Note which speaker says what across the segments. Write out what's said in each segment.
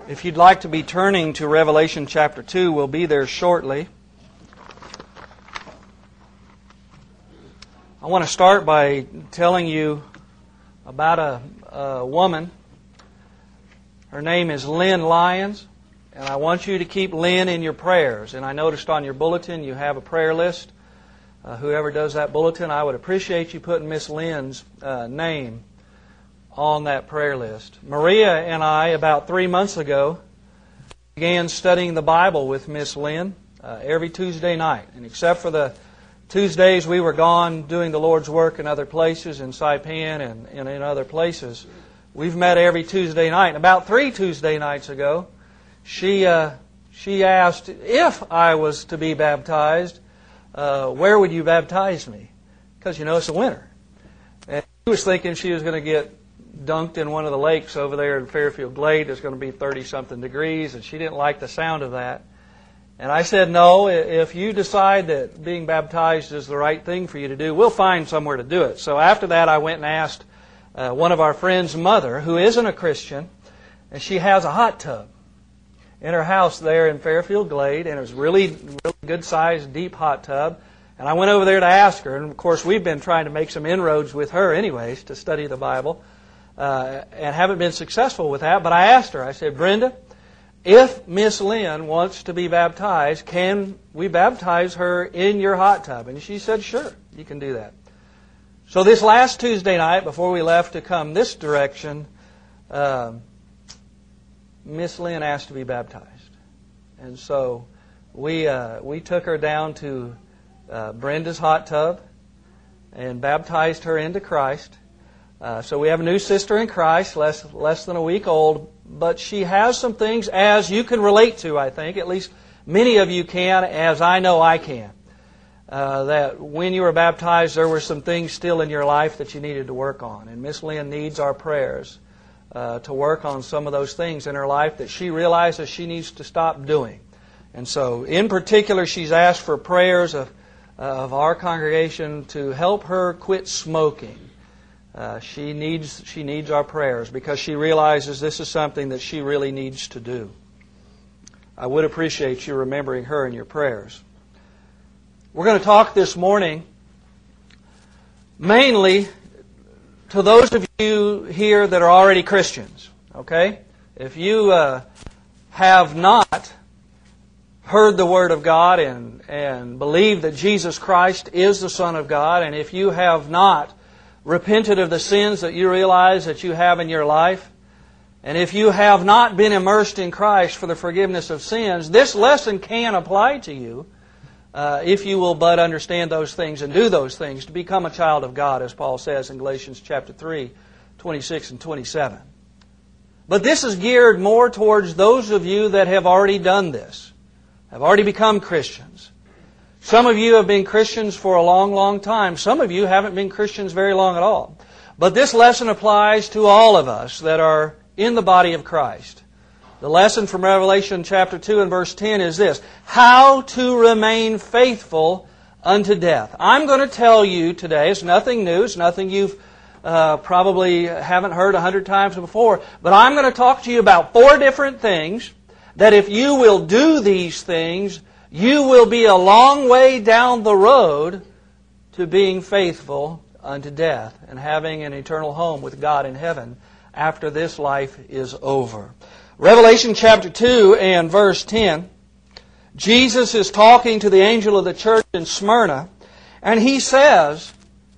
Speaker 1: If you'd like to be turning to Revelation chapter 2, we'll be there shortly. I want to start by telling you about a woman. Her name is Lynn Lyons, and I want you to keep Lynn in your prayers. And I noticed on your bulletin you have a prayer list. Whoever does that bulletin, I would appreciate you putting Miss Lynn's name on that prayer list. Maria and I, about 3 months ago, began studying the Bible with Miss Lynn every Tuesday night. And except for the Tuesdays we were gone doing the Lord's work in other places, in Saipan and in other places, we've met every Tuesday night. And about 3 Tuesday nights ago, she asked if I was to be baptized, where would you baptize me? Because, it's the winter. And she was thinking she was going to get dunked in one of the lakes over there in Fairfield Glade. It's going to be 30-something degrees, and she didn't like the sound of that. And I said, no, if you decide that being baptized is the right thing for you to do, we'll find somewhere to do it. So after that, I went and asked one of our friends' mother, who isn't a Christian, and she has a hot tub in her house there in Fairfield Glade, and it was really good-sized, deep hot tub. And I went over there to ask her, and of course we've been trying to make some inroads with her anyways to study the Bible, and haven't been successful with that. But I asked her, I said, Brenda, if Miss Lynn wants to be baptized, can we baptize her in your hot tub? And she said, sure, you can do that. So this last Tuesday night, before we left to come this direction, Miss Lynn asked to be baptized. And so we took her down to Brenda's hot tub and baptized her into Christ. So we have a new sister in Christ, less than a week old, but she has some things, as you can relate to, I think, at least many of you can, as I know I can, that when you were baptized, there were some things still in your life that you needed to work on. And Miss Lynn needs our prayers to work on some of those things in her life that she realizes she needs to stop doing. And so, in particular, she's asked for prayers of our congregation to help her quit smoking. She needs our prayers because she realizes this is something that she really needs to do. I would appreciate you remembering her in your prayers. We're going to talk this morning mainly to those of you here that are already Christians. Okay? If you have not heard the Word of God and believe that Jesus Christ is the Son of God, and if you have not repented of the sins that you realize that you have in your life, and if you have not been immersed in Christ for the forgiveness of sins, this lesson can apply to you if you will but understand those things and do those things to become a child of God, as Paul says in Galatians chapter 3, 26 and 27. But this is geared more towards those of you that have already done this, have already become Christians. Some of you have been Christians for a long, long time. Some of you haven't been Christians very long at all. But this lesson applies to all of us that are in the body of Christ. The lesson from Revelation chapter 2 and verse 10 is this: how to remain faithful unto death. I'm going to tell you today, it's nothing new, it's nothing you've probably haven't heard 100 times before, but I'm going to talk to you about 4 different things that if you will do these things, you will be a long way down the road to being faithful unto death and having an eternal home with God in heaven after this life is over. Revelation chapter 2 and verse 10, Jesus is talking to the angel of the church in Smyrna, and He says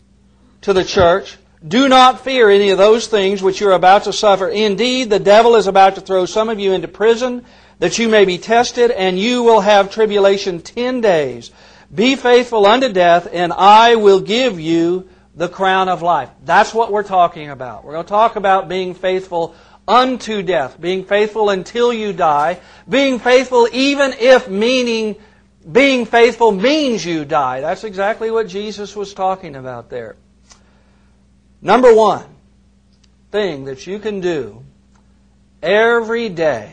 Speaker 1: to the church, do not fear any of those things which you are about to suffer. Indeed, the devil is about to throw some of you into prison, that you may be tested, and you will have tribulation 10 days. Be faithful unto death, and I will give you the crown of life. That's what we're talking about. We're going to talk about being faithful unto death, being faithful until you die, being faithful even if being faithful means you die. That's exactly what Jesus was talking about there. Number 1 thing that you can do every day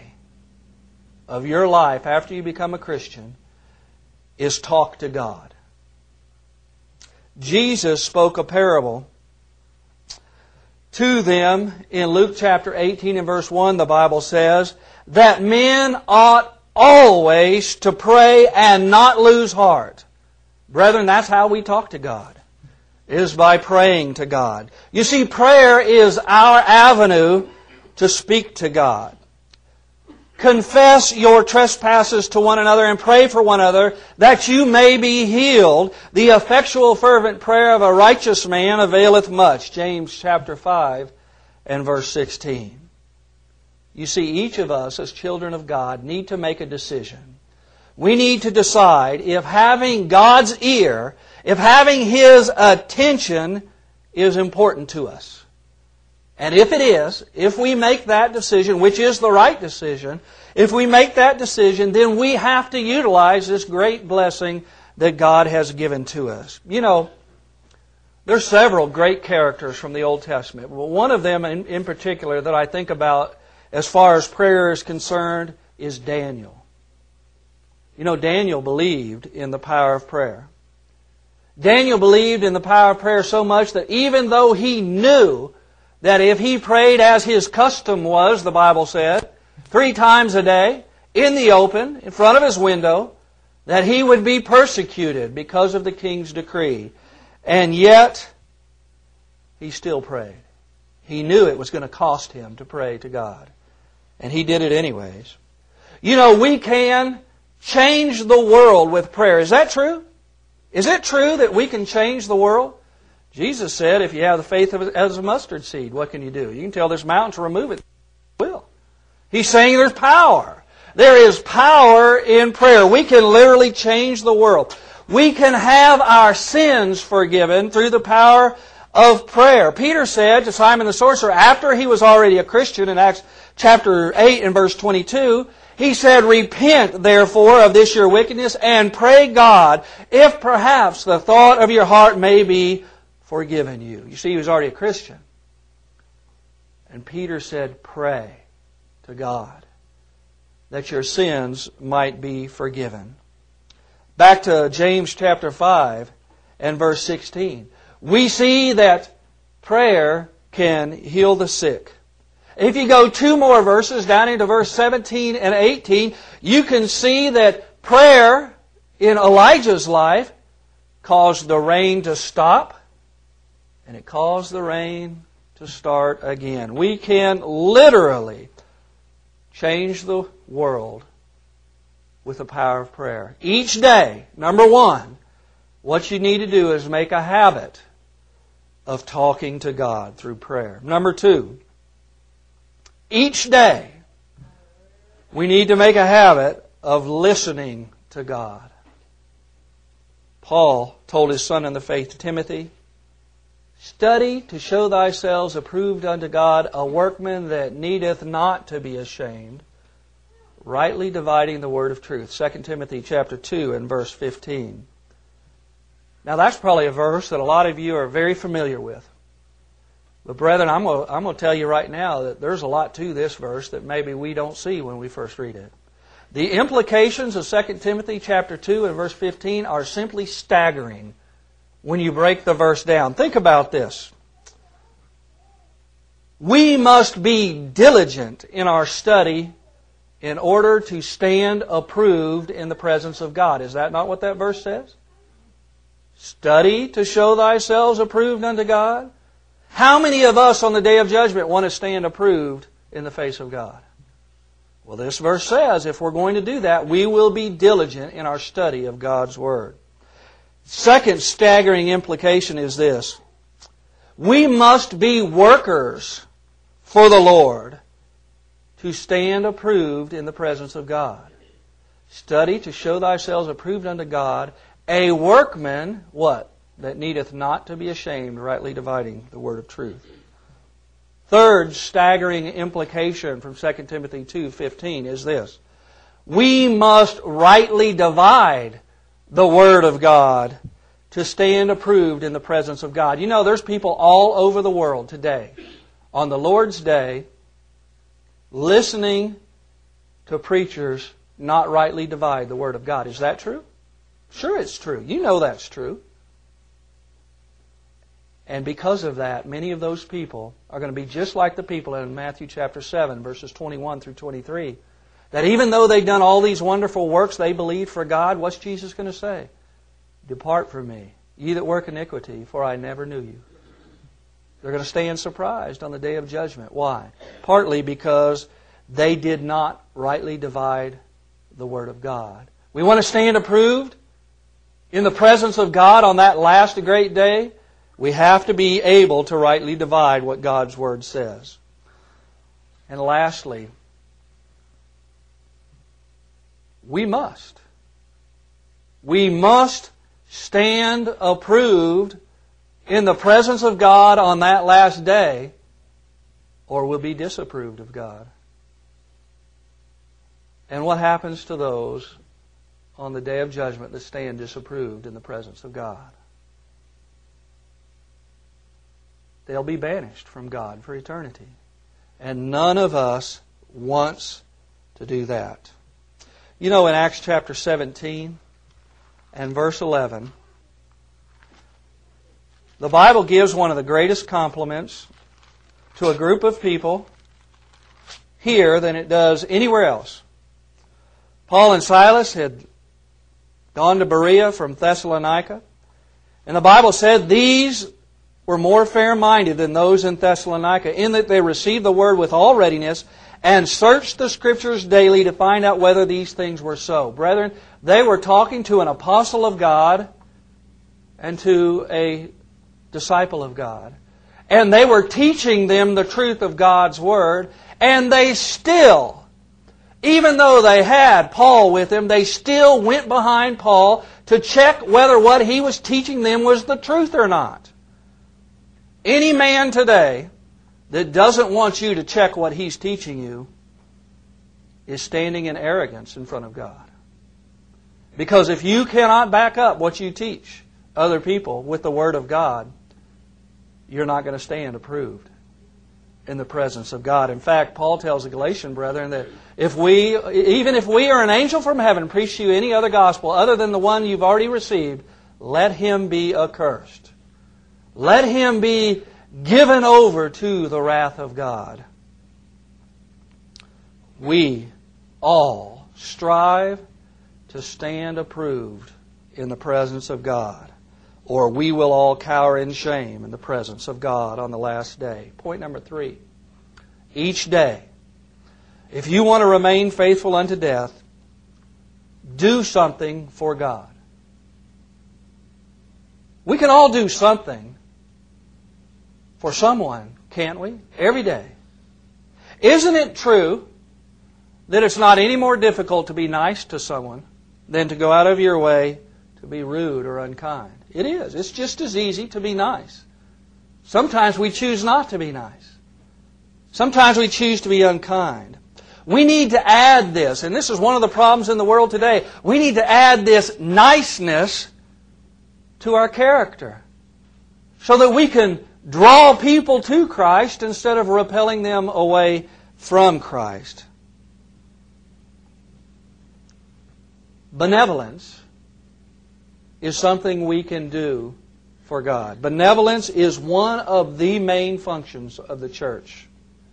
Speaker 1: of your life after you become a Christian is talk to God. Jesus spoke a parable to them in Luke chapter 18 and verse 1, the Bible says, that men ought always to pray and not lose heart. Brethren, that's how we talk to God, is by praying to God. You see, prayer is our avenue to speak to God. Confess your trespasses to one another and pray for one another that you may be healed. The effectual fervent prayer of a righteous man availeth much. James chapter 5 and verse 16. You see, each of us as children of God need to make a decision. We need to decide if having God's ear, if having His attention is important to us. And if it is, if we make that decision, which is the right decision, if we make that decision, then we have to utilize this great blessing that God has given to us. You know, there's several great characters from the Old Testament. Well, one of them in particular that I think about as far as prayer is concerned is Daniel. You know, Daniel believed in the power of prayer. Daniel believed in the power of prayer so much that even though he knew that if he prayed as his custom was, the Bible said, 3 times a day, in the open, in front of his window, that he would be persecuted because of the king's decree. And yet, he still prayed. He knew it was going to cost him to pray to God. And he did it anyways. You know, we can change the world with prayer. Is that true? Is it true that we can change the world? Jesus said, if you have the faith as a mustard seed, what can you do? You can tell this mountain to remove it. It will. He's saying there's power. There is power in prayer. We can literally change the world. We can have our sins forgiven through the power of prayer. Peter said to Simon the sorcerer, after he was already a Christian in Acts chapter 8 and verse 22, he said, repent therefore of this your wickedness and pray God, if perhaps the thought of your heart may be forgiven you. You see, he was already a Christian. And Peter said, pray to God that your sins might be forgiven. Back to James chapter 5 and verse 16. We see that prayer can heal the sick. If you go 2 more verses down into verse 17 and 18, you can see that prayer in Elijah's life caused the rain to stop, and it caused the rain to start again. We can literally change the world with the power of prayer. Each day, number 1, what you need to do is make a habit of talking to God through prayer. Number 2, each day, we need to make a habit of listening to God. Paul told his son in the faith, Timothy, study to show thyself approved unto God, a workman that needeth not to be ashamed, rightly dividing the word of truth. 2 Timothy chapter 2 and verse 15. Now that's probably a verse that a lot of you are very familiar with. But brethren, I'm going to tell you right now that there's a lot to this verse that maybe we don't see when we first read it. The implications of 2 Timothy chapter 2 and verse 15 are simply staggering when you break the verse down. Think about this. We must be diligent in our study in order to stand approved in the presence of God. Is that not what that verse says? Study to show thyself approved unto God. How many of us on the day of judgment want to stand approved in the face of God? Well, this verse says if we're going to do that, we will be diligent in our study of God's Word. Second staggering implication is this. We must be workers for the Lord to stand approved in the presence of God. Study to show thyself approved unto God, a workman, what? That needeth not to be ashamed, rightly dividing the word of truth. Third staggering implication from 2 Timothy 2:15 is this. We must rightly divide the Word of God to stand approved in the presence of God. You know, there's people all over the world today, on the Lord's Day, listening to preachers not rightly divide the Word of God. Is that true? Sure it's true. You know that's true. And because of that, many of those people are going to be just like the people in Matthew chapter 7, verses 21 through 23. That even though they've done all these wonderful works they believed for God, what's Jesus going to say? Depart from me, ye that work iniquity, for I never knew you. They're going to stand surprised on the day of judgment. Why? Partly because they did not rightly divide the Word of God. We want to stand approved in the presence of God on that last great day. We have to be able to rightly divide what God's Word says. And lastly, we must stand approved in the presence of God on that last day, or we'll be disapproved of God. And what happens to those on the day of judgment that stand disapproved in the presence of God? They'll be banished from God for eternity. And none of us wants to do that. You know, in Acts chapter 17 and verse 11, the Bible gives one of the greatest compliments to a group of people here than it does anywhere else. Paul and Silas had gone to Berea from Thessalonica, and the Bible said these were more fair-minded than those in Thessalonica, in that they received the Word with all readiness and searched the Scriptures daily to find out whether these things were so. Brethren, they were talking to an apostle of God and to a disciple of God. And they were teaching them the truth of God's Word, and they still, even though they had Paul with them, they still went behind Paul to check whether what he was teaching them was the truth or not. Any man today that doesn't want you to check what he's teaching you is standing in arrogance in front of God. Because if you cannot back up what you teach other people with the Word of God, you're not going to stand approved in the presence of God. In fact, Paul tells the Galatian brethren that even if we or an angel from heaven preach to you any other gospel other than the one you've already received, let him be accursed. Let him be given over to the wrath of God. We all strive to stand approved in the presence of God, or we will all cower in shame in the presence of God on the last day. Point number 3. Each day, if you want to remain faithful unto death, do something for God. We can all do something for someone, can't we? Every day. Isn't it true that it's not any more difficult to be nice to someone than to go out of your way to be rude or unkind? It is. It's just as easy to be nice. Sometimes we choose not to be nice. Sometimes we choose to be unkind. We need to add this, and this is one of the problems in the world today. We need to add this niceness to our character so that we can draw people to Christ instead of repelling them away from Christ. Benevolence is something we can do for God. Benevolence is one of the main functions of the church.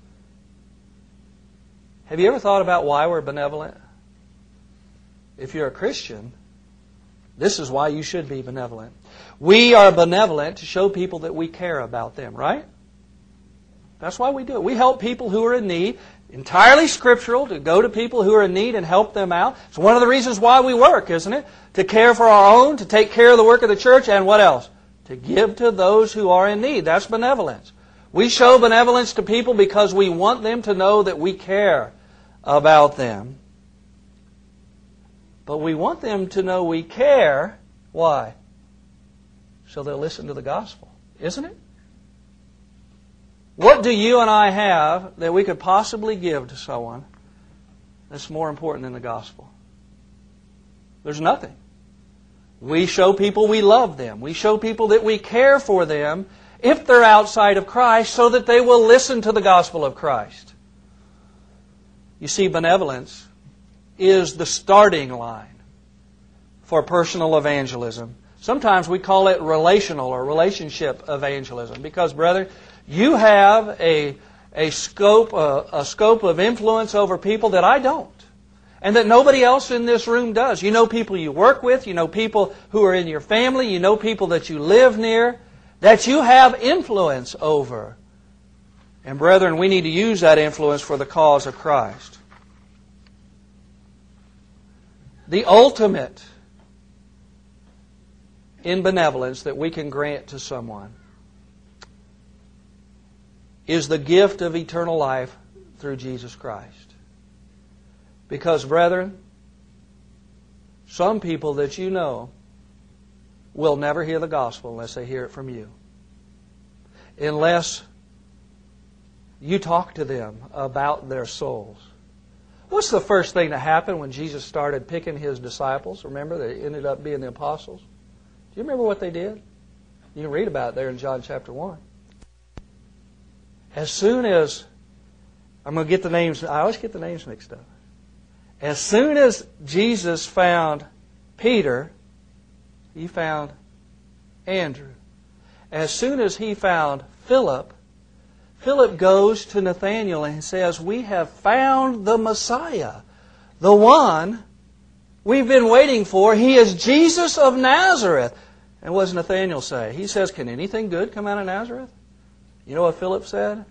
Speaker 1: Have you ever thought about why we're benevolent? If you're a Christian, this is why you should be benevolent. We are benevolent to show people that we care about them, right? That's why we do it. We help people who are in need. Entirely scriptural, to go to people who are in need and help them out. It's one of the reasons why we work, isn't it? To care for our own, to take care of the work of the church, and what else? To give to those who are in need. That's benevolence. We show benevolence to people because we want them to know that we care about them. But we want them to know we care. Why? So they'll listen to the gospel, isn't it? What do you and I have that we could possibly give to someone that's more important than the gospel? There's nothing. We show people we love them. We show people that we care for them if they're outside of Christ so that they will listen to the gospel of Christ. You see, benevolence is the starting line for personal evangelism Sometimes we call it relational or relationship evangelism because, brother, you have a scope of influence over people that I don't, and that nobody else in this room does. You know people you work with, you know people who are in your family, you know people that you live near, that you have influence over. And brethren, we need to use that influence for the cause of Christ. The ultimate in benevolence that we can grant to someone is the gift of eternal life through Jesus Christ. Because, brethren, some people that you know will never hear the gospel unless they hear it from you. Unless you talk to them about their souls. What's the first thing that happened when Jesus started picking His disciples? Remember, they ended up being the apostles. Do you remember what they did? You can read about it there in John chapter 1. As soon as, I'm going to get the names, I always get the names mixed up. As soon as Jesus found Peter, He found Andrew. As soon as He found Philip, Philip goes to Nathanael and says, "We have found the Messiah, the one we've been waiting for. He is Jesus of Nazareth." And what does Nathanael say? He says, "Can anything good come out of Nazareth?" You know what Philip said?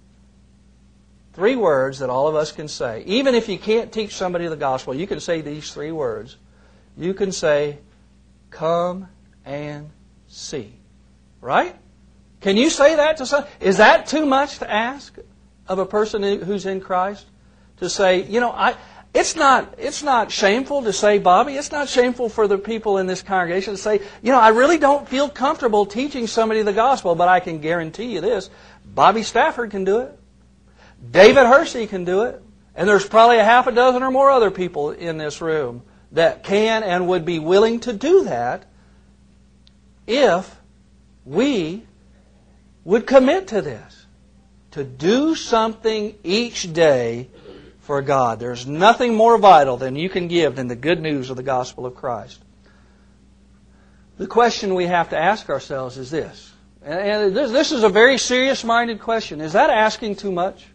Speaker 1: 3 words that all of us can say. Even if you can't teach somebody the gospel, you can say these 3 words. You can say, "Come and see." Right? Can you say that to someone? Is that too much to ask of a person who's in Christ? To say, it's not shameful to say, Bobby, it's not shameful for the people in this congregation to say, I really don't feel comfortable teaching somebody the gospel, but I can guarantee you this, Bobby Stafford can do it. David Hersey can do it. And there's probably a half a dozen or more other people in this room that can and would be willing to do that if we would commit to this, to do something each day for God. There's nothing more vital than you can give than the good news of the gospel of Christ. The question we have to ask ourselves is this, and this is a very serious-minded question. Is that asking too much?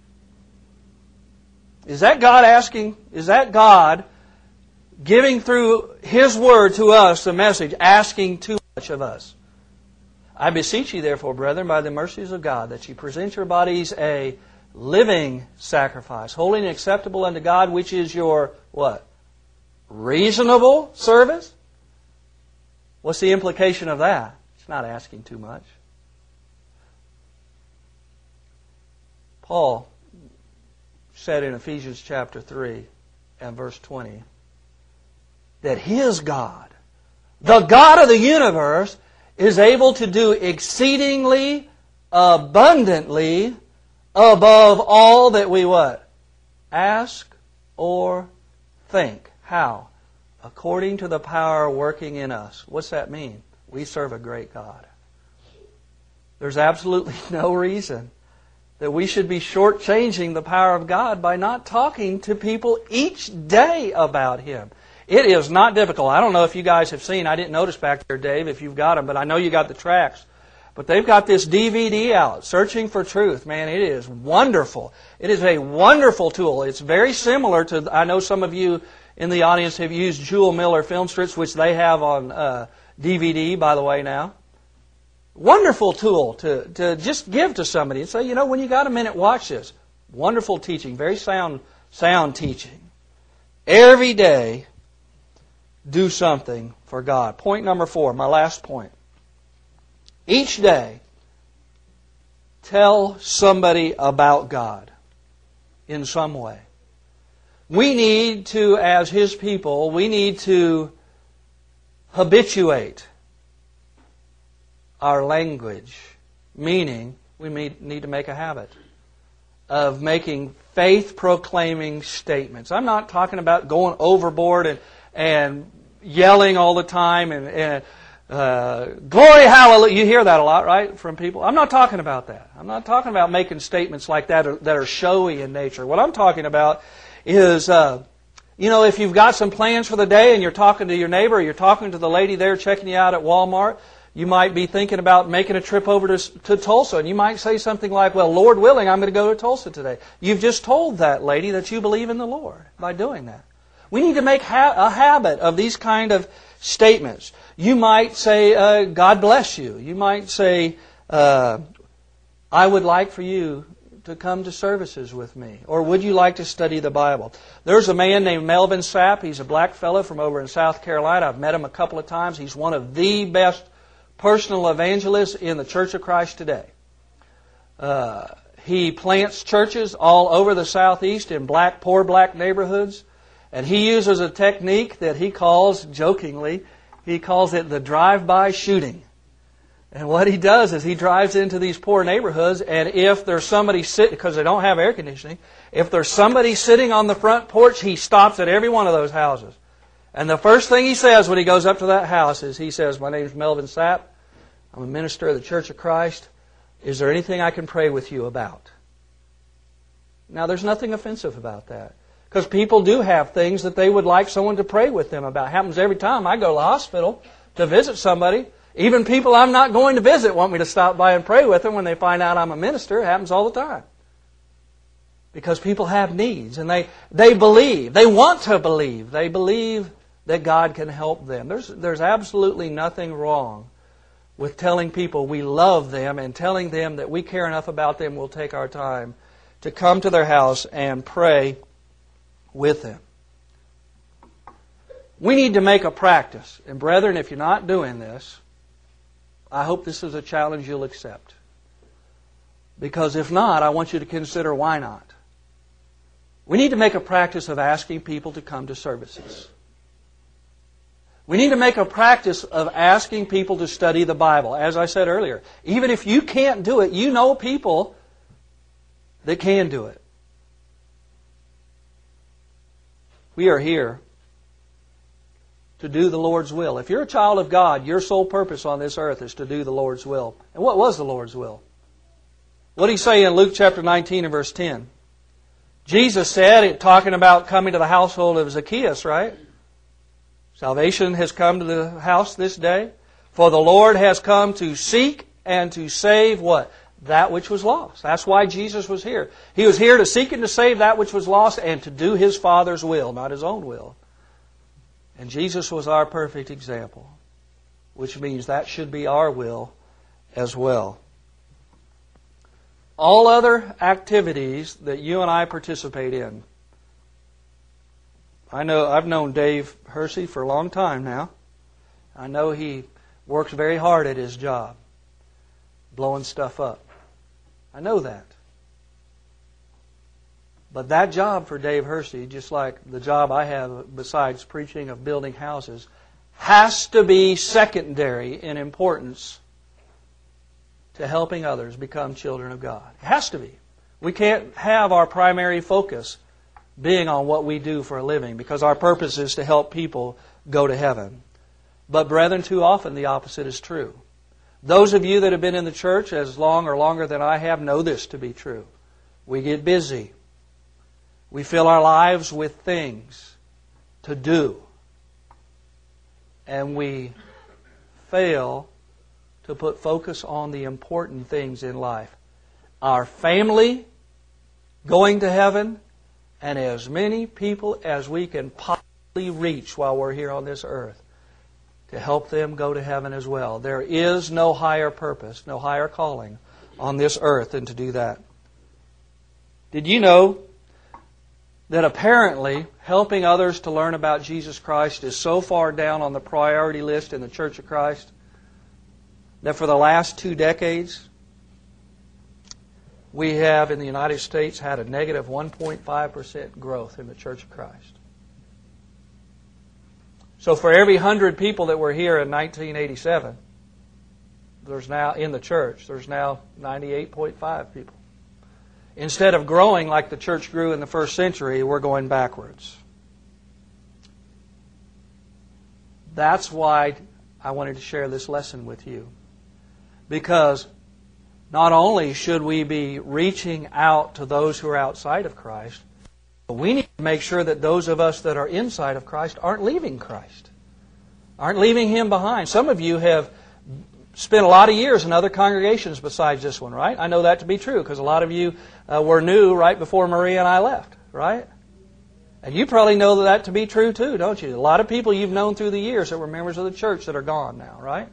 Speaker 1: Is that God asking? Is that God giving through His Word to us the message, asking too much of us? I beseech you, therefore, brethren, by the mercies of God, that you present your bodies a living sacrifice, holy and acceptable unto God, which is your, what? Reasonable service? What's the implication of that? It's not asking too much. Paul said in Ephesians chapter 3 and verse 20 that his God, the God of the universe, is able to do exceedingly abundantly above all that we what? Ask or think. How? According to the power working in us. What's that mean? We serve a great God. There's absolutely no reason that we should be shortchanging the power of God by not talking to people each day about Him. It is not difficult. I don't know if you guys have seen, I didn't notice back there, Dave, if you've got them, but I know you got the tracts. But they've got this DVD out, Searching for Truth. Man, it is wonderful. It is a wonderful tool. It's very similar to, I know some of you in the audience have used Jewel Miller film strips, which they have on DVD, by the way, now. Wonderful tool to just give to somebody and say, when you got a minute, watch this. Wonderful teaching, very sound teaching. Every day, do something for God. Point number 4, my last point. Each day, tell somebody about God in some way. We need to, as His people, we need to habituate our language, meaning we need to make a habit of making faith-proclaiming statements. I'm not talking about going overboard and yelling all the time and glory, hallelujah. You hear that a lot, right, from people? I'm not talking about that. I'm not talking about making statements like that that are showy in nature. What I'm talking about is You know, if you've got some plans for the day and you're talking to your neighbor, or you're talking to the lady there checking you out at Walmart, you might be thinking about making a trip over to Tulsa, and you might say something like, well, Lord willing, I'm going to go to Tulsa today. You've just told that lady that you believe in the Lord by doing that. We need to make a habit of these kind of statements. You might say, God bless you. You might say, I would like for you to come to services with me. Or would you like to study the Bible? There's a man named Melvin Sapp. He's a black fellow from over in South Carolina. I've met him a couple of times. He's one of the best personal evangelists in the Church of Christ today. He plants churches all over the Southeast in poor black neighborhoods. And he uses a technique that he calls, jokingly, he calls it the drive-by shooting. And what he does is he drives into these poor neighborhoods, and if there's somebody sitting, because they don't have air conditioning, if there's somebody sitting on the front porch, he stops at every one of those houses. And the first thing he says when he goes up to that house is, he says, my name is Melvin Sapp. I'm a minister of the Church of Christ. Is there anything I can pray with you about? Now, there's nothing offensive about that. Because people do have things that they would like someone to pray with them about. It happens every time I go to the hospital to visit somebody. Even people I'm not going to visit want me to stop by and pray with them when they find out I'm a minister. It happens all the time. Because people have needs and they believe. They want to believe. They believe that God can help them. There's absolutely nothing wrong with telling people we love them and telling them that we care enough about them we'll take our time to come to their house and pray with them. We need to make a practice. And brethren, if you're not doing this, I hope this is a challenge you'll accept. Because if not, I want you to consider why not. We need to make a practice of asking people to come to services. We need to make a practice of asking people to study the Bible. As I said earlier, even if you can't do it, you know people that can do it. We are here to do the Lord's will. If you're a child of God, your sole purpose on this earth is to do the Lord's will. And what was the Lord's will? What did He say in Luke chapter 19 and verse 10? Jesus said, talking about coming to the household of Zacchaeus, right? Salvation has come to the house this day. For the Lord has come to seek and to save what? That which was lost. That's why Jesus was here. He was here to seek and to save that which was lost and to do His Father's will, not His own will. And Jesus was our perfect example, which means that should be our will as well. All other activities that you and I participate in. I've known Dave Hersey for a long time now. I know he works very hard at his job, blowing stuff up. I know that. But that job for Dave Hersey, just like the job I have besides preaching of building houses, has to be secondary in importance to helping others become children of God. It has to be. We can't have our primary focus being on what we do for a living, because our purpose is to help people go to heaven. But brethren, too often the opposite is true. Those of you that have been in the church as long or longer than I have know this to be true. We get busy. We fill our lives with things to do. And we fail to put focus on the important things in life. Our family going to heaven, and as many people as we can possibly reach while we're here on this earth to help them go to heaven as well. There is no higher purpose, no higher calling on this earth than to do that. Did you know that apparently helping others to learn about Jesus Christ is so far down on the priority list in the Church of Christ that for the last 2 decades, we have in the United States had a negative 1.5% growth in the Church of Christ. So for every 100 people that were here in 1987, there's now in the church, there's now 98.5 people. Instead of growing like the church grew in the first century, we're going backwards. That's why I wanted to share this lesson with you. Because not only should we be reaching out to those who are outside of Christ, But we need to make sure that those of us that are inside of Christ aren't leaving Christ, aren't leaving Him behind. Some of you have spent a lot of years in other congregations besides this one, right? I know that to be true because a lot of you were new right before Maria and I left, right? And you probably know that to be true too, don't you? A lot of people you've known through the years that were members of the church that are gone now, right?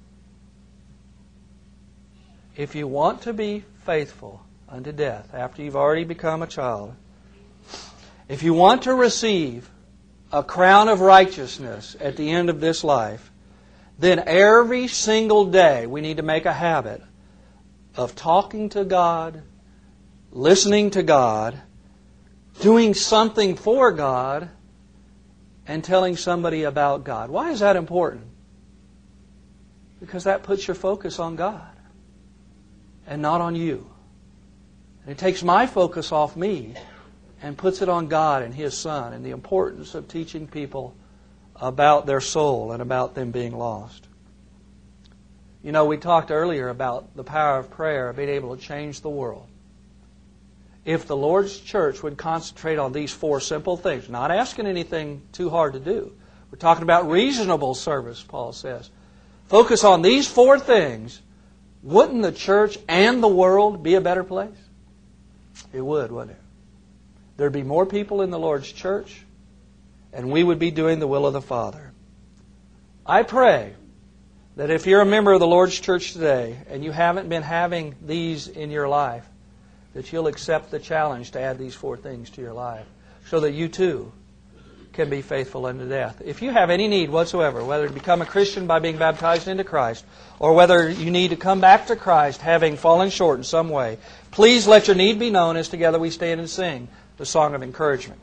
Speaker 1: If you want to be faithful unto death after you've already become a child, if you want to receive a crown of righteousness at the end of this life, then every single day we need to make a habit of talking to God, listening to God, doing something for God, and telling somebody about God. Why is that important? Because that puts your focus on God and not on you. And it takes my focus off me and puts it on God and His Son and the importance of teaching people about their soul and about them being lost. You know, we talked earlier about the power of prayer being able to change the world. If the Lord's church would concentrate on these 4 simple things, not asking anything too hard to do. We're talking about reasonable service, Paul says. Focus on these 4 things. Wouldn't the church and the world be a better place? It would, wouldn't it? There'd be more people in the Lord's church, and we would be doing the will of the Father. I pray that if you're a member of the Lord's church today and you haven't been having these in your life, that you'll accept the challenge to add these 4 things to your life so that you too can be faithful unto death. If you have any need whatsoever, whether to become a Christian by being baptized into Christ or whether you need to come back to Christ having fallen short in some way, please let your need be known as together we stand and sing the song of encouragement.